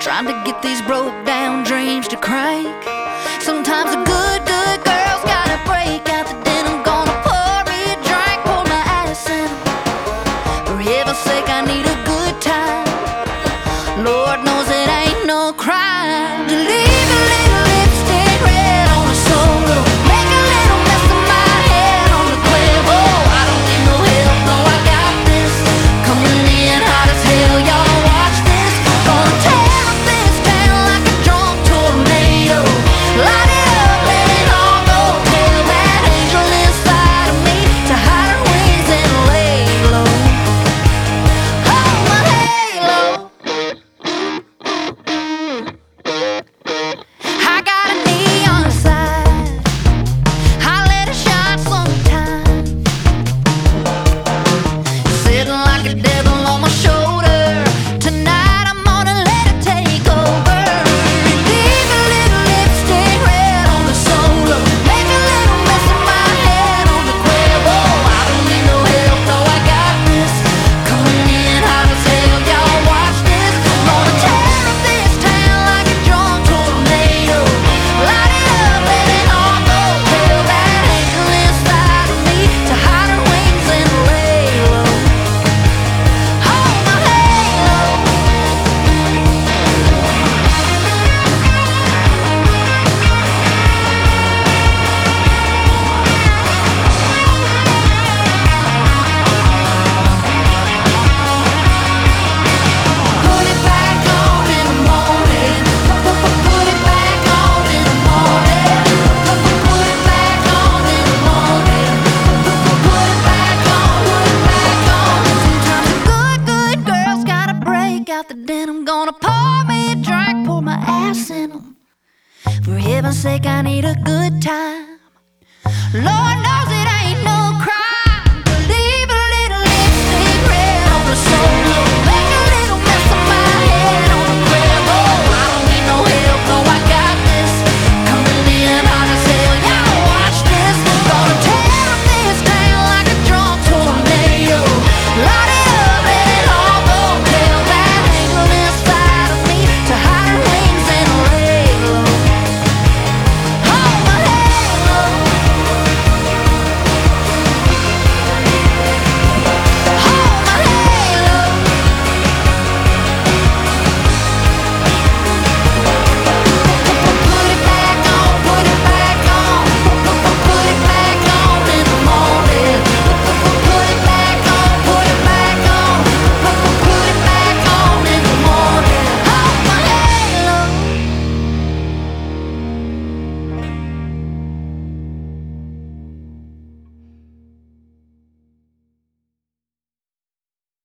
trying to get these broke down dreams to crank. Sometimes a good girl's gotta break out the denim. Gonna pour me a drink, pour my ass in 'em. For heaven's sake, I need a good time. Lord knows it ain't no crime to leave a little lipstick red on a solo, make a little mess of my head on the Quavo. I don't need no help, no, I got this. Coming in hot as hell, y'all watch this. Gonna tear up this town like a drunk tornado. Light it up, let it all go. Tell that angel inside of me to hide her wings and lay low. Hold my halo. I got a neon sign, I let it shine sometime. Sitting like a devil on my shoulder. Tonight I'm gonna let it take over. Leave a little lipstick red on the solo, make a little mess of my head on the Quavo. I don't need no help, no, I got this. Coming in hot as hell, y'all watch this. Gonna tear up this town like a drunk tornado. Light it up, let it all go. Tell that angel inside of me to hide her wings and lay low. Hold my halo. Put it back on in the morning. Put it back on in the morning. Put it back on in the morning. Put it back on, put it back on. Sometimes a good girl's gotta break out the denim. Gonna pour me a drink, pour my ass in 'em. For heaven's sake, I need a good time. Lord knows